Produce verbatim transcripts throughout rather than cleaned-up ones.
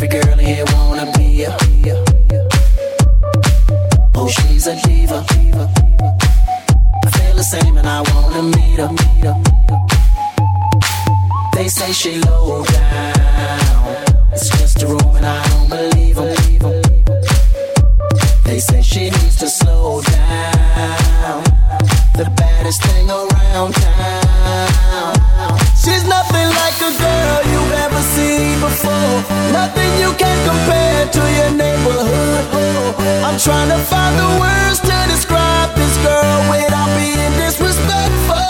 Every girl in here wanna be a. Oh, she's a diva. I feel the same and I wanna meet her. They say she low down. It's just a room and I don't believe them. They say she needs to slow down. The baddest thing around town. She's nothing like a girl you've ever seen before. Nothing you can compare to your neighborhood. I'm trying to find the words to describe this girl without being disrespectful.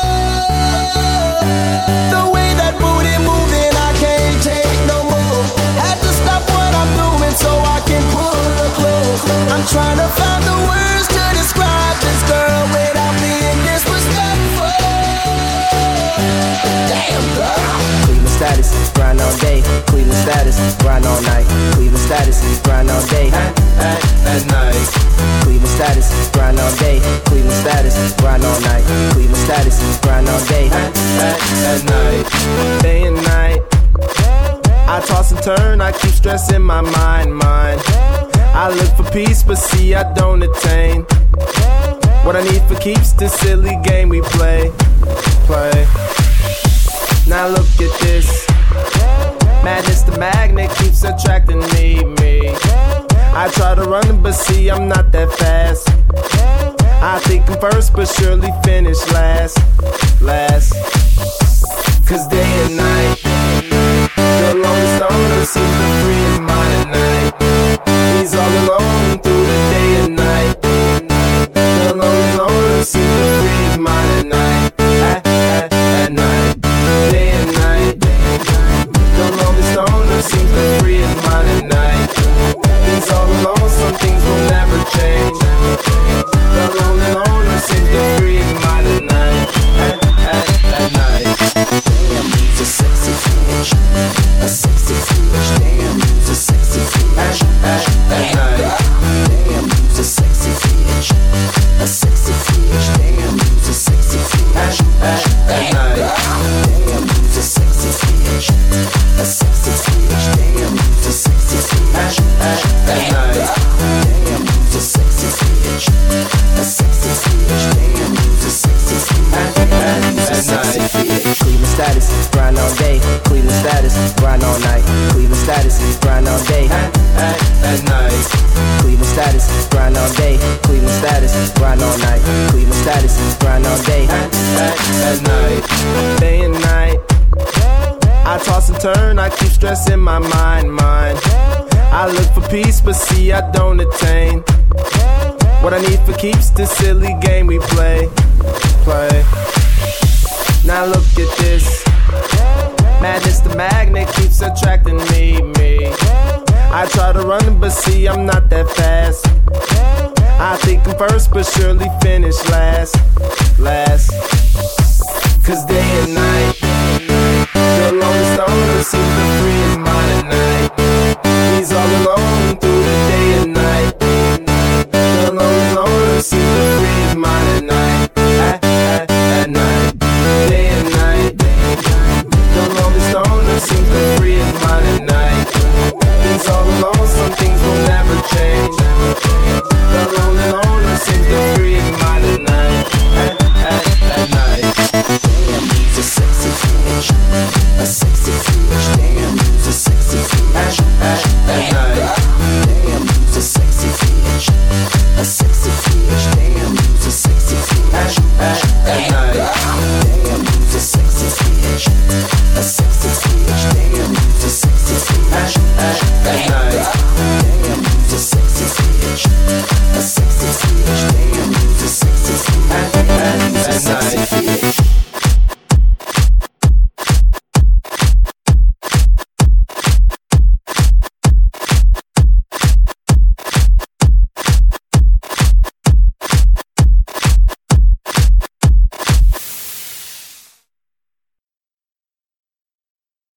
The way that booty moving, I can't take no more. Had to stop what I'm doing so I can pull her close. I'm trying to find the words to describe this girl without being disrespectful. Damn girl. Cleveland status, grind all day. Cleveland status, grind all night. Cleveland status, grind all day. At, at, at night. Cleveland status, grind all day. Cleveland status, grind all night. Cleveland status, grind all day. At, at, at night. Day and night. I toss and turn, I keep stressing my mind, mind. I look for peace, but see I don't attain. What I need for keeps this silly game we play, play. Now look at this. Madness, the magnet keeps attracting me, me. I try to run, but see I'm not that fast. I think I'm first, but surely finish last, last. Cause day and night, the lonely stoner seems to free his mind at night. He's all alone through the day and night. The lonely stoner seems to free his mind at night. At, at, at night, day and night. The lonely stoner seems to free his mind at night. He's all alone, some things will never change. The lonely loner seems to free his mind at night. At, at, at night. Damn, he's a sexy bitch. A sexy bitch. Damn, he's a sexy bitch. At, at night. Damn, he's a sexy bitch. A sexy bitch. Damn, he's a sexy bitch. At, at night. Damn, he's a sexy bitch. A sexy bitch. Damn, he's a sexy bitch. At, at night. Damn, he's a sexy bitch. A sexy bitch. Damn, he's a sexy bitch. He's a sexy bitch. Cleveland status, grind all day. Cleveland status, grind all night. Cleveland status, grind all day. At, at, at night. Cleveland status, grind all day. Cleveland status, grind all night. Cleveland status, grind all day. At, at, at night. Day and night. I toss and turn, I keep stressing my mind, mind. I look for peace, but see I don't attain. What I need for keeps this silly game we play, play. Now look at this. Madness, the magnet keeps attracting me, me. I try to run, but see I'm not that fast. I think I'm first, but surely finish last, last. Cause day and night, the lonely stoner seems to free his mind at night. He's all alone through the day and night. The lonely loner seems to free his mind at night. At, at, at night, day and night. The lonely stoner seems to free his mind at night. He's all alone, some things will never change.